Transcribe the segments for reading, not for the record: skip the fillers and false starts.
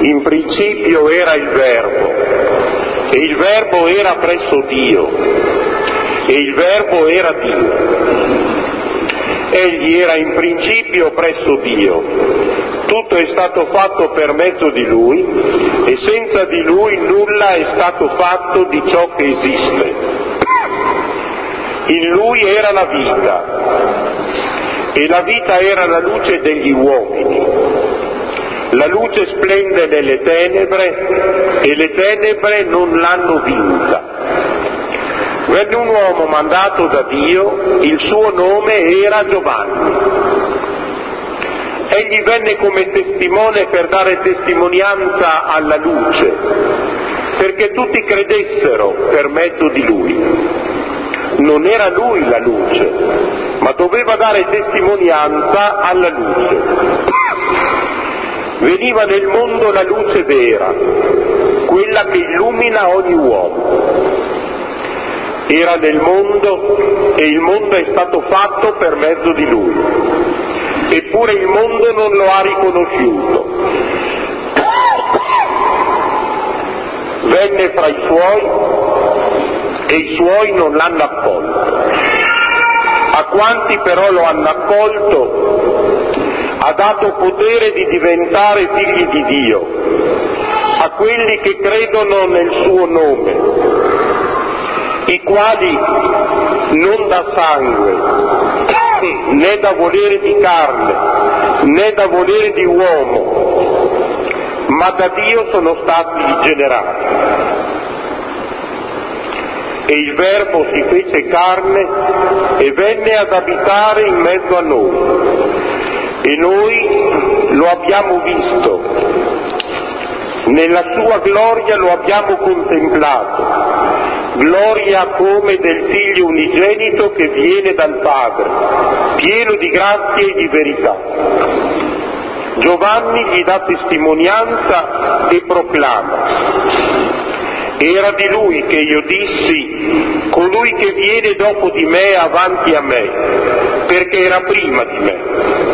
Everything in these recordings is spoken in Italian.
In principio era il Verbo, e il Verbo era presso Dio, e il Verbo era Dio. Egli era in principio presso Dio. Tutto è stato fatto per mezzo di Lui, e senza di Lui nulla è stato fatto di ciò che esiste. In Lui era la vita, e la vita era la luce degli uomini. La luce splende nelle tenebre, e le tenebre non l'hanno vinta. Venne un uomo mandato da Dio, il suo nome era Giovanni. Egli venne come testimone per dare testimonianza alla luce, perché tutti credessero per mezzo di lui. Non era lui la luce, ma doveva dare testimonianza alla luce. Veniva nel mondo la luce vera, quella che illumina ogni uomo. Era nel mondo e il mondo è stato fatto per mezzo di lui. Eppure il mondo non lo ha riconosciuto. Venne fra i suoi e i suoi non l'hanno accolto. A quanti però lo hanno accolto ha dato potere di diventare figli di Dio, a quelli che credono nel suo nome, i quali non da sangue, né da volere di carne, né da volere di uomo, ma da Dio sono stati generati. E il Verbo si fece carne e venne ad abitare in mezzo a noi. E noi lo abbiamo visto, nella sua gloria lo abbiamo contemplato, gloria come del Figlio unigenito che viene dal Padre, pieno di grazia e di verità. Giovanni gli dà testimonianza e proclama: era di lui che io dissi, colui che viene dopo di me avanti a me, perché era prima di me.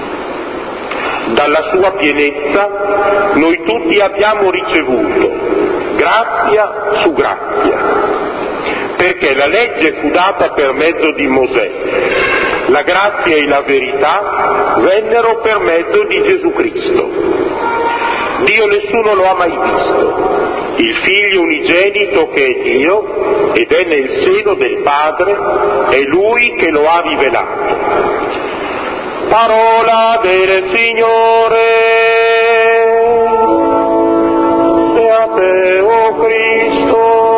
Dalla sua pienezza noi tutti abbiamo ricevuto grazia su grazia, perché la legge fu data per mezzo di Mosè, la grazia e la verità vennero per mezzo di Gesù Cristo. Dio nessuno lo ha mai visto, il Figlio unigenito che è Dio ed è nel seno del Padre, è Lui che lo ha rivelato. Parola del Signore, e a te, o Cristo.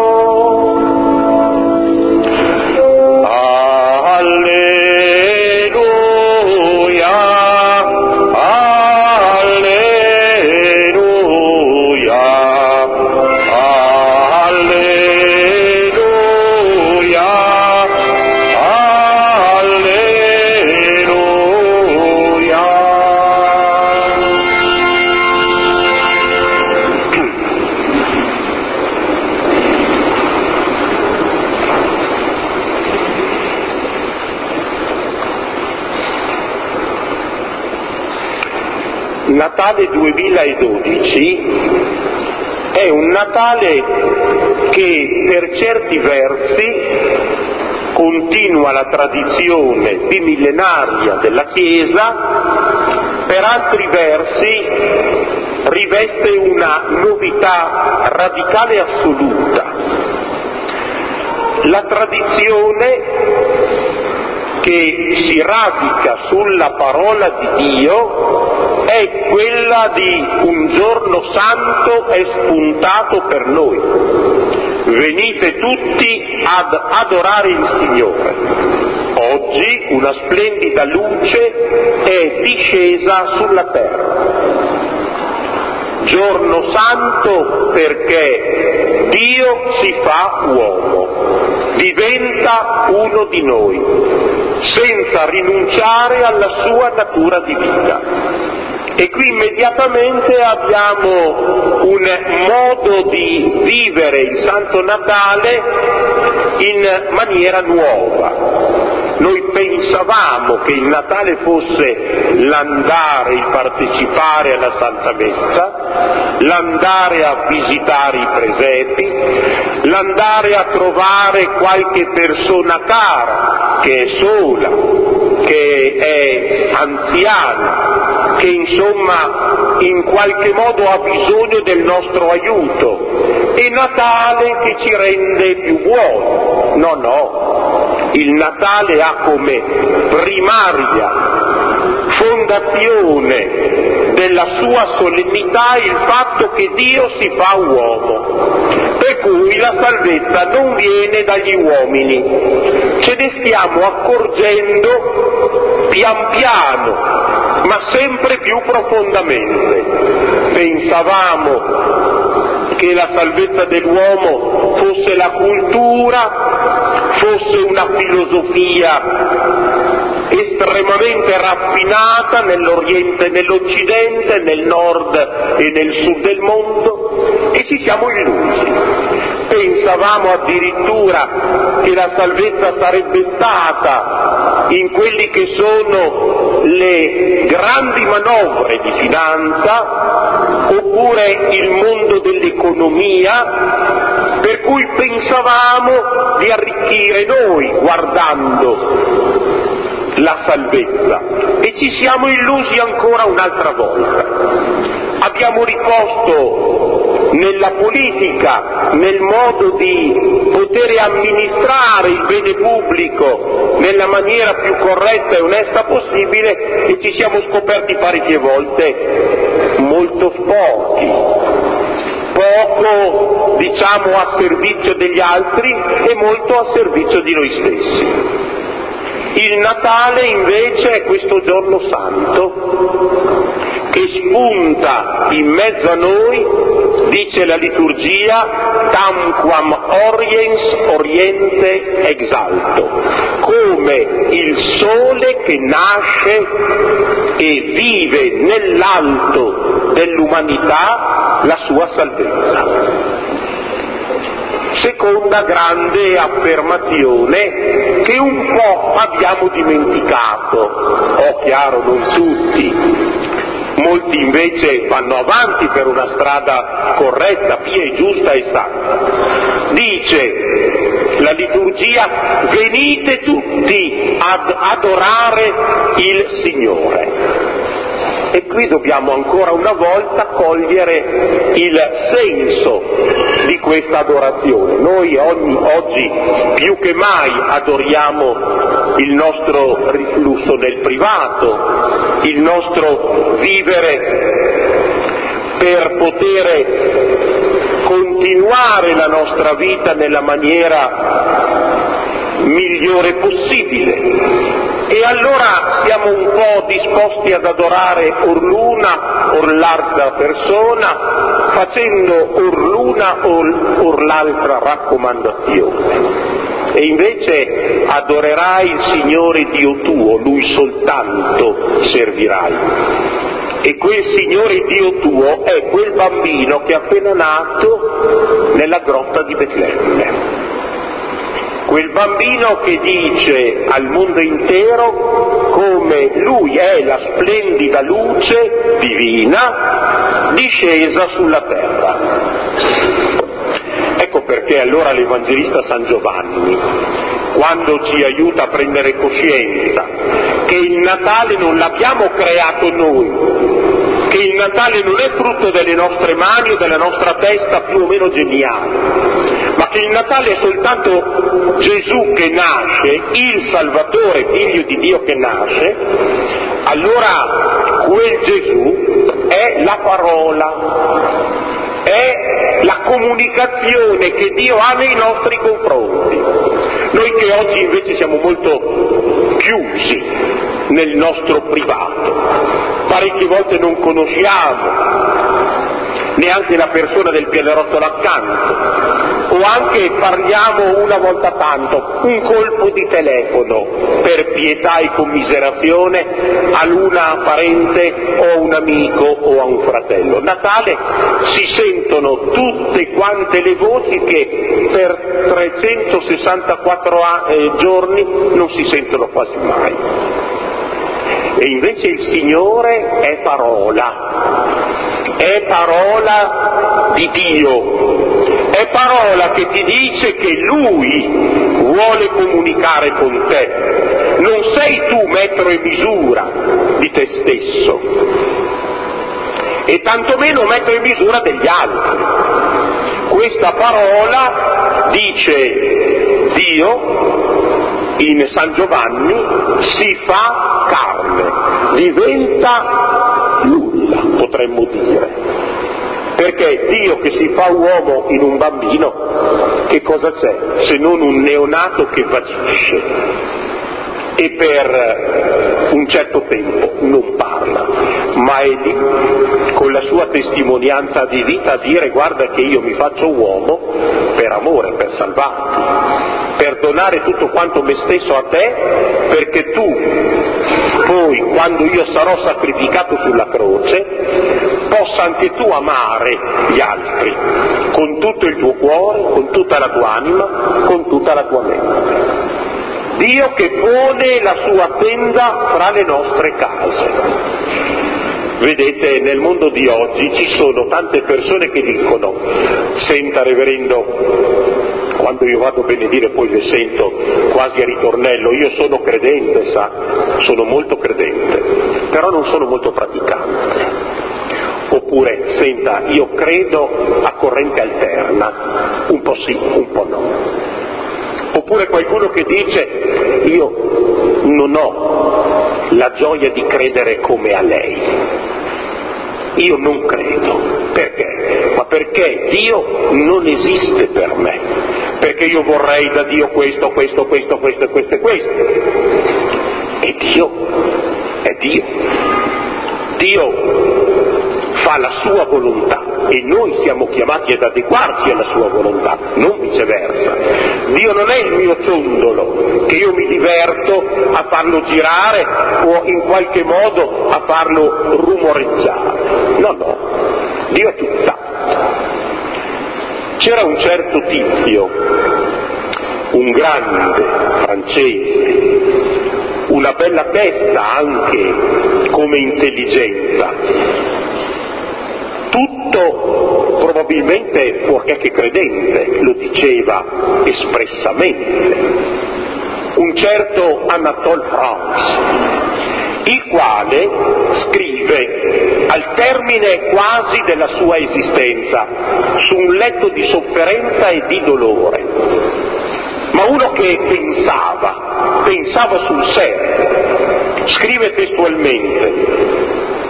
Alleluia, alleluia, alleluia, alleluia. Natale 2012 è un Natale che per certi versi continua la tradizione bimillenaria della Chiesa, per altri versi riveste una novità radicale e assoluta. La tradizione che si radica sulla parola di Dio è quella di un giorno santo è spuntato per noi. Venite tutti ad adorare il Signore. Oggi una splendida luce è discesa sulla terra. Giorno santo perché Dio si fa uomo, diventa uno di noi, senza rinunciare alla sua natura di vita. E qui immediatamente abbiamo un modo di vivere il Santo Natale in maniera nuova. Noi pensavamo che il Natale fosse l'andare, il partecipare alla Santa Messa, l'andare a visitare i presepi, l'andare a trovare qualche persona cara, che è sola, che è anziana, che insomma in qualche modo ha bisogno del nostro aiuto, e Natale che ci rende più buoni. No, il Natale ha come primaria fondazione della sua solennità il fatto che Dio si fa uomo, per cui la salvezza non viene dagli uomini. Ce ne stiamo accorgendo pian piano, ma sempre più profondamente. Pensavamo che la salvezza dell'uomo fosse la cultura, fosse una filosofia estremamente raffinata nell'Oriente e nell'Occidente, nel nord e nel sud del mondo, e ci siamo illusi. Pensavamo addirittura che la salvezza sarebbe stata in quelli che sono le grandi manovre di finanza, oppure il mondo dell'economia, per cui pensavamo di arricchire noi guardando la salvezza, e ci siamo illusi ancora un'altra volta. Abbiamo riposto nella politica, nel modo di poter amministrare il bene pubblico nella maniera più corretta e onesta possibile, e ci siamo scoperti parecchie volte molto sporchi, poco diciamo a servizio degli altri e molto a servizio di noi stessi. Il Natale invece è questo giorno santo che spunta in mezzo a noi, dice la liturgia, tamquam oriens oriente exalto, come il sole che nasce e vive nell'alto dell'umanità la sua salvezza. Seconda grande affermazione che un po' abbiamo dimenticato, chiaro, non tutti, molti invece vanno avanti per una strada corretta, pia e giusta e santa. Dice la liturgia: venite tutti ad adorare il Signore. E qui dobbiamo ancora una volta cogliere il senso di questa adorazione. Noi oggi più che mai adoriamo il nostro riflusso nel privato, il nostro vivere per poter continuare la nostra vita nella maniera migliore possibile. E allora siamo un po' disposti ad adorare or l'una or l'altra persona, facendo or l'una or l'altra raccomandazione. E invece adorerai il Signore Dio tuo, Lui soltanto servirai. E quel Signore Dio tuo è quel bambino che è appena nato nella grotta di Betlemme. Quel bambino che dice al mondo intero come lui è la splendida luce divina discesa sulla terra. Ecco perché allora l'Evangelista San Giovanni, quando ci aiuta a prendere coscienza che il Natale non l'abbiamo creato noi, che il Natale non è frutto delle nostre mani o della nostra testa più o meno geniale, ma che il Natale è soltanto Gesù che nasce, il Salvatore, Figlio di Dio che nasce, allora quel Gesù è la parola, è la comunicazione che Dio ha nei nostri confronti. Noi che oggi invece siamo molto chiusi nel nostro privato, parecchie volte non conosciamo neanche la persona del pianerottolo accanto, o anche parliamo una volta tanto, un colpo di telefono per pietà e commiserazione a una parente o a un amico o a un fratello. Natale si sentono tutte quante le voci che per 364 giorni non si sentono quasi mai. E invece il Signore è parola di Dio, è parola che ti dice che Lui vuole comunicare con te. Non sei tu metro e misura di te stesso, e tantomeno metro e misura degli altri. Questa parola, dice Dio in San Giovanni, si fa carne, diventa nulla, potremmo dire. Perché Dio che si fa uomo in un bambino, che cosa c'è se non un neonato che vagisce e per un certo tempo non parla, ma è lì con la sua testimonianza di vita a dire: guarda che io mi faccio uomo per amore, per salvarti, per donare tutto quanto me stesso a te, perché tu poi, quando io sarò sacrificato sulla croce, possa anche tu amare gli altri con tutto il tuo cuore, con tutta la tua anima, con tutta la tua mente. Dio che pone la sua tenda fra le nostre case. Vedete, nel mondo di oggi ci sono tante persone che dicono: senta reverendo, quando io vado a benedire poi le sento quasi a ritornello, io sono credente, sa, sono molto credente, però non sono molto praticante. Oppure, senta, io credo a corrente alterna, un po' sì, un po' no. Oppure qualcuno che dice: io non ho la gioia di credere come a lei, io non credo. Perché? Ma perché Dio non esiste per me, perché io vorrei da Dio questo. E Dio è Dio. Dio fa la sua volontà e noi siamo chiamati ad adeguarci alla sua volontà, non viceversa. Dio non è il mio ciondolo che io mi diverto a farlo girare o in qualche modo a farlo rumoreggiare. No, Dio è tutt'altro. C'era un certo tizio, un grande francese, una bella testa anche come intelligenza, tutto probabilmente fuorché che credente, lo diceva espressamente, un certo Anatole France, il quale scrive al termine quasi della sua esistenza, su un letto di sofferenza e di dolore, ma uno che pensava sul serio, scrive testualmente: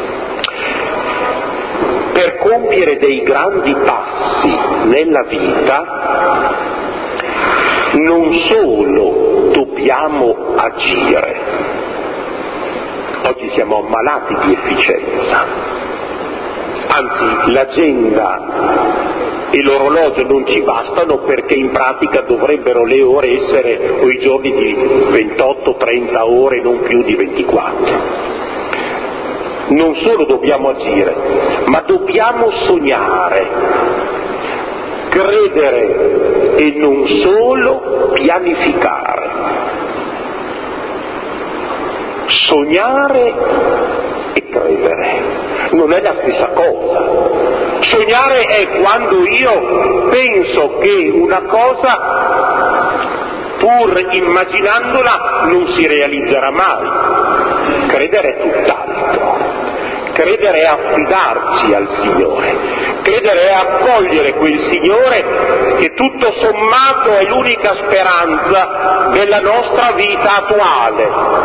per compiere dei grandi passi nella vita non solo dobbiamo agire, oggi siamo ammalati di efficienza, anzi l'agenda e l'orologio non ci bastano, perché in pratica dovrebbero le ore essere, o i giorni, di 28-30 ore, non più di 24. Non solo dobbiamo agire, ma dobbiamo sognare, credere e non solo pianificare. Sognare e credere non è la stessa cosa. Sognare è quando io penso che una cosa, pur immaginandola, non si realizzerà mai. Credere è tutt'altro. Credere è affidarci al Signore, credere è accogliere quel Signore che tutto sommato è l'unica speranza della nostra vita attuale.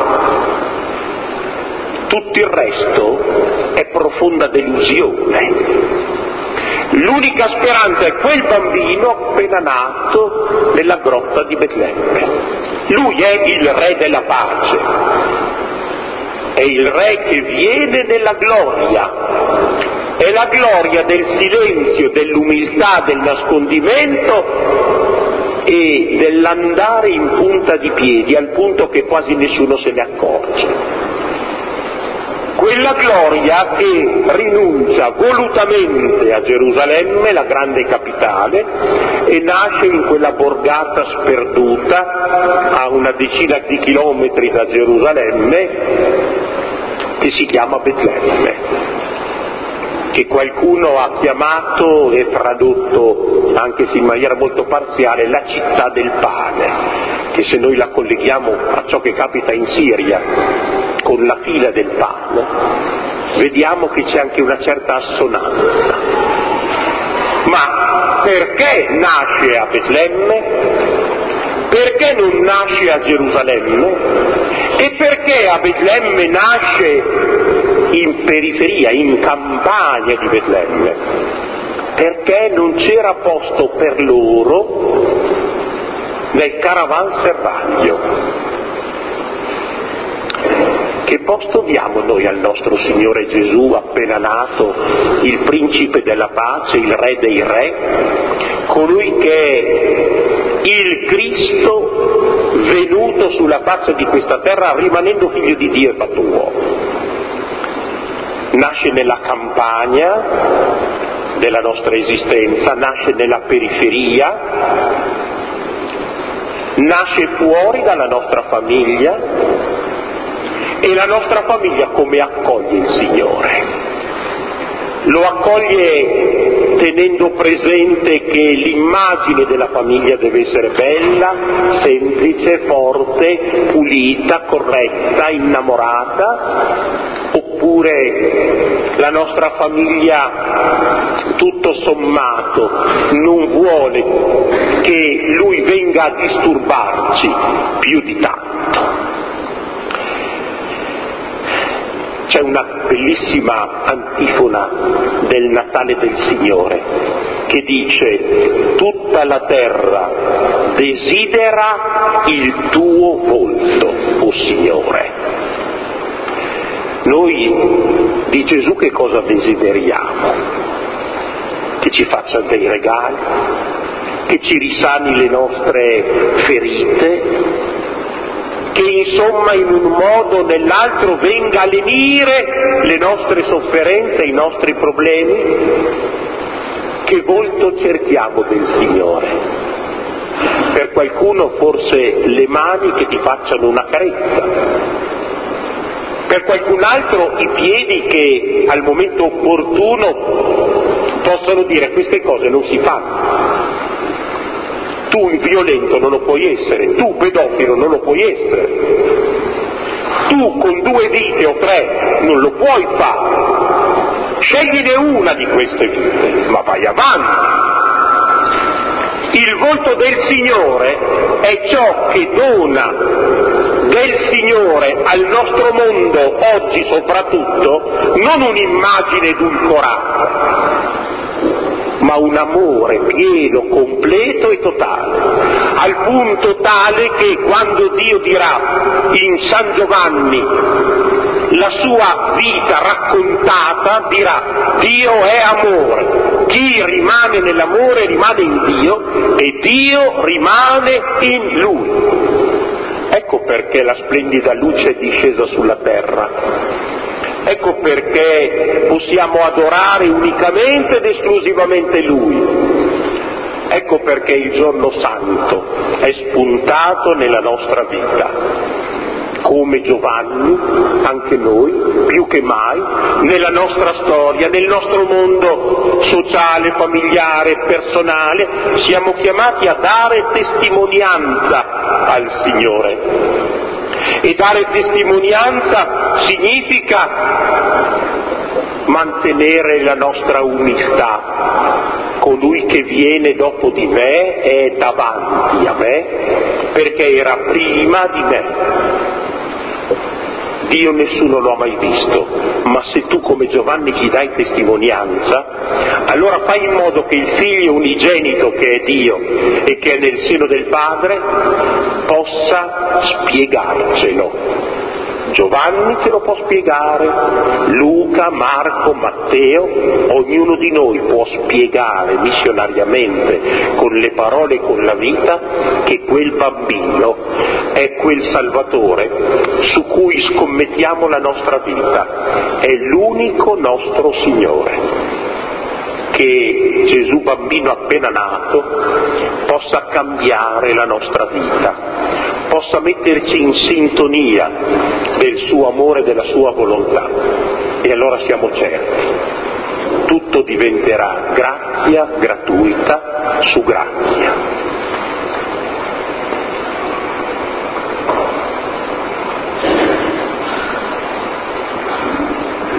Tutto il resto è profonda delusione. L'unica speranza è quel bambino appena nato nella grotta di Betlemme. Lui è il Re della pace. È il Re che viene nella gloria, è la gloria del silenzio, dell'umiltà, del nascondimento e dell'andare in punta di piedi, al punto che quasi nessuno se ne accorge. Quella gloria che rinuncia volutamente a Gerusalemme, la grande capitale, e nasce in quella borgata sperduta a una decina di chilometri da Gerusalemme, che si chiama Betlemme, che qualcuno ha chiamato e tradotto, anche se in maniera molto parziale, la città del pane, che se noi la colleghiamo a ciò che capita in Siria con la fila del pane, vediamo che c'è anche una certa assonanza. Ma perché nasce a Betlemme? Perché non nasce a Gerusalemme? E perché a Betlemme nasce in periferia, in campagna di Betlemme? Perché non c'era posto per loro nel caravanserraglio. Che posto diamo noi al nostro Signore Gesù appena nato, il principe della pace, il re dei re, colui che è il Cristo venuto sulla faccia di questa terra rimanendo figlio di Dio e fatto uomo? Nasce nella campagna della nostra esistenza, nasce nella periferia, nasce fuori dalla nostra famiglia. E la nostra famiglia come accoglie il Signore? Lo accoglie tenendo presente che l'immagine della famiglia deve essere bella, semplice, forte, pulita, corretta, innamorata? Oppure la nostra famiglia, tutto sommato, non vuole che Lui venga a disturbarci più di tanto? C'è una bellissima antifona del Natale del Signore che dice: tutta la terra desidera il tuo volto, o Signore. Noi di Gesù che cosa desideriamo? Che ci faccia dei regali, che ci risani le nostre ferite, che insomma in un modo o nell'altro venga a lenire le nostre sofferenze, i nostri problemi? Che volto cerchiamo del Signore? Per qualcuno forse le mani che ti facciano una carezza, per qualcun altro i piedi che al momento opportuno possono dire: queste cose non si fanno. Tu violento non lo puoi essere, tu pedofilo non lo puoi essere, tu con 2 vite o 3 non lo puoi fare, scegliene una di queste vite, ma vai avanti. Il volto del Signore è ciò che dona del Signore al nostro mondo oggi soprattutto non un'immagine edulcorata, ma un amore pieno, completo e totale, al punto tale che quando Dio dirà in San Giovanni la sua vita raccontata, dirà: Dio è amore, chi rimane nell'amore rimane in Dio e Dio rimane in Lui. Ecco perché la splendida luce è discesa sulla terra. Ecco perché possiamo adorare unicamente ed esclusivamente Lui. Ecco perché il giorno santo è spuntato nella nostra vita. Come Giovanni, anche noi, più che mai, nella nostra storia, nel nostro mondo sociale, familiare, personale, siamo chiamati a dare testimonianza al Signore. E dare testimonianza significa mantenere la nostra umiltà. Colui che viene dopo di me è davanti a me, perché era prima di me. Dio nessuno lo ha mai visto, ma se tu come Giovanni gli dai testimonianza, allora fai in modo che il Figlio unigenito, che è Dio e che è nel seno del Padre, possa spiegarcelo, Giovanni ce lo può spiegare, Luca, Marco, Matteo, ognuno di noi può spiegare missionariamente con le parole e con la vita che quel bambino è quel Salvatore su cui scommettiamo la nostra vita, è l'unico nostro Signore. Che Gesù bambino appena nato possa cambiare la nostra vita, possa metterci in sintonia del suo amore e della sua volontà, e allora siamo certi, tutto diventerà grazia gratuita su grazia.